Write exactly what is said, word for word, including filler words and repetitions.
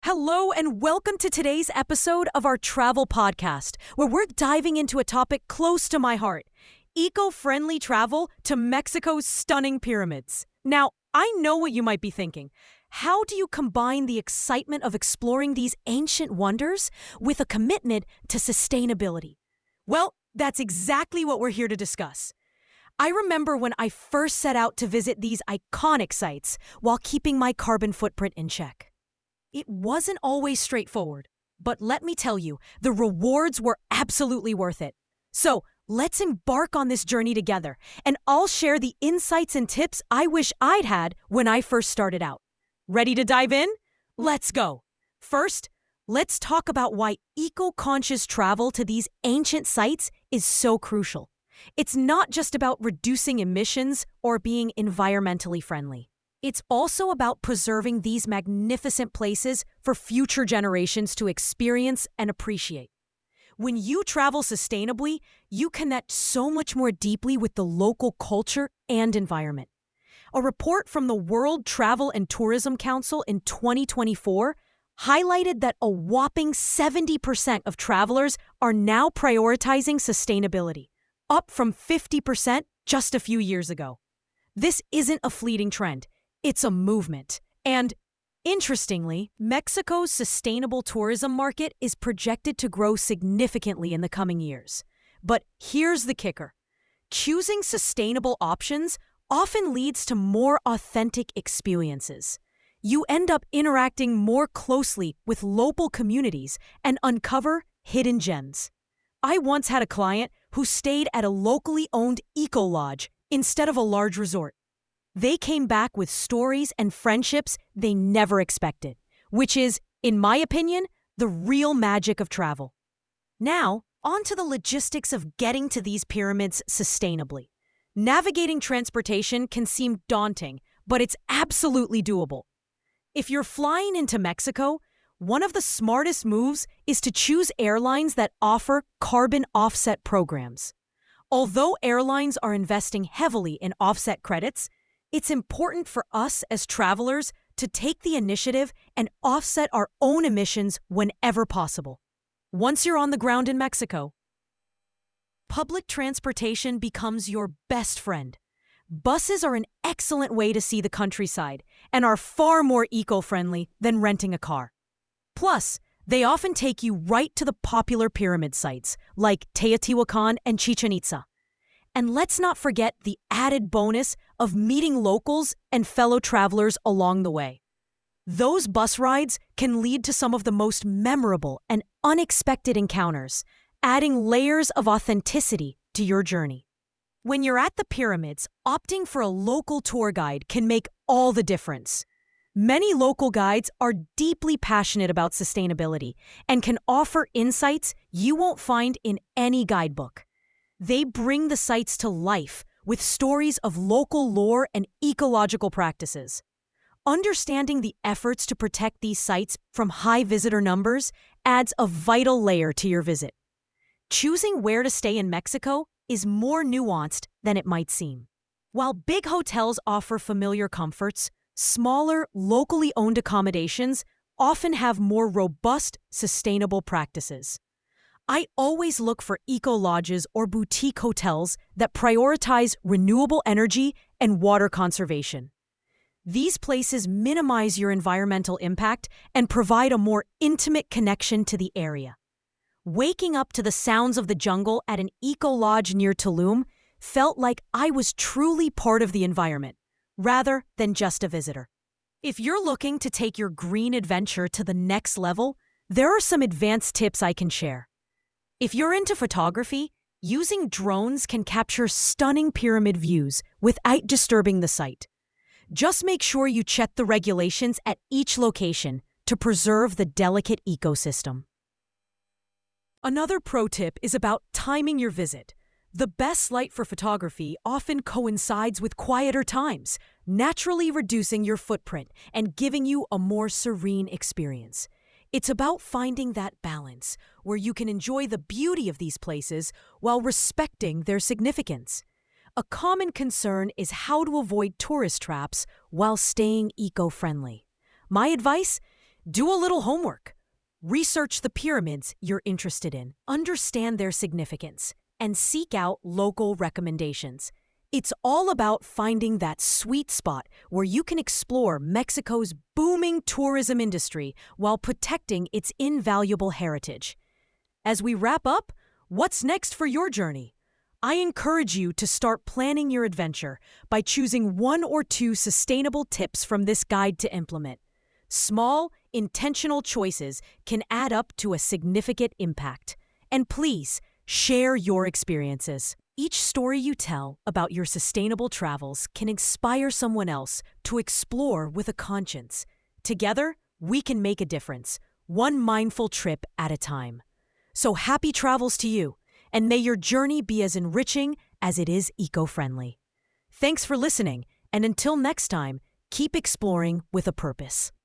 Hello, and welcome to today's episode of our travel podcast, where we're diving into a topic close to my heart: eco-friendly travel to Mexico's stunning pyramids. Now, I know what you might be thinking. How do you combine the excitement of exploring these ancient wonders with a commitment to sustainability? Well, that's exactly what we're here to discuss. I remember when I first set out to visit these iconic sites while keeping my carbon footprint in check. It wasn't always straightforward, but let me tell you, the rewards were absolutely worth it. So, let's embark on this journey together, and I'll share the insights and tips I wish I'd had when I first started out. Ready to dive in? Let's go. First, let's talk about why eco-conscious travel to these ancient sites is so crucial. It's not just about reducing emissions or being environmentally friendly. It's also about preserving these magnificent places for future generations to experience and appreciate. When you travel sustainably, you connect so much more deeply with the local culture and environment. A report from the World Travel and Tourism Council in twenty twenty-four highlighted that a whopping seventy percent of travelers are now prioritizing sustainability, up from fifty percent just a few years ago. This isn't a fleeting trend. It's a movement. And interestingly, Mexico's sustainable tourism market is projected to grow significantly in the coming years. But here's the kicker. Choosing sustainable options often leads to more authentic experiences. You end up interacting more closely with local communities and uncover hidden gems. I once had a client who stayed at a locally owned eco-lodge instead of a large resort. They came back with stories and friendships they never expected, which is, in my opinion, the real magic of travel. Now, on to the logistics of getting to these pyramids sustainably. Navigating transportation can seem daunting, but it's absolutely doable. If you're flying into Mexico, one of the smartest moves is to choose airlines that offer carbon offset programs. Although airlines are investing heavily in offset credits, it's important for us as travelers to take the initiative and offset our own emissions whenever possible. Once you're on the ground in Mexico, public transportation becomes your best friend. Buses are an excellent way to see the countryside and are far more eco-friendly than renting a car. Plus, they often take you right to the popular pyramid sites like Teotihuacan and Chichen Itza. And let's not forget the added bonus of meeting locals and fellow travelers along the way. Those bus rides can lead to some of the most memorable and unexpected encounters, adding layers of authenticity to your journey. When you're at the pyramids, opting for a local tour guide can make all the difference. Many local guides are deeply passionate about sustainability and can offer insights you won't find in any guidebook. They bring the sites to life with stories of local lore and ecological practices. Understanding the efforts to protect these sites from high visitor numbers adds a vital layer to your visit. Choosing where to stay in Mexico is more nuanced than it might seem. While big hotels offer familiar comforts, smaller, locally owned accommodations often have more robust, sustainable practices. I always look for eco-lodges or boutique hotels that prioritize renewable energy and water conservation. These places minimize your environmental impact and provide a more intimate connection to the area. Waking up to the sounds of the jungle at an eco-lodge near Tulum felt like I was truly part of the environment, rather than just a visitor. If you're looking to take your green adventure to the next level, there are some advanced tips I can share. If you're into photography, using drones can capture stunning pyramid views without disturbing the site. Just make sure you check the regulations at each location to preserve the delicate ecosystem. Another pro tip is about timing your visit. The best light for photography often coincides with quieter times, naturally reducing your footprint and giving you a more serene experience. It's about finding that balance where you can enjoy the beauty of these places while respecting their significance. A common concern is how to avoid tourist traps while staying eco-friendly. My advice? Do a little homework. Research the pyramids you're interested in, understand their significance, and seek out local recommendations. It's all about finding that sweet spot where you can explore Mexico's booming tourism industry while protecting its invaluable heritage. As we wrap up, what's next for your journey? I encourage you to start planning your adventure by choosing one or two sustainable tips from this guide to implement. Small, intentional choices can add up to a significant impact. And please, share your experiences. Each story you tell about your sustainable travels can inspire someone else to explore with a conscience. Together, we can make a difference, one mindful trip at a time. So happy travels to you, and may your journey be as enriching as it is eco-friendly. Thanks for listening, and until next time, keep exploring with a purpose.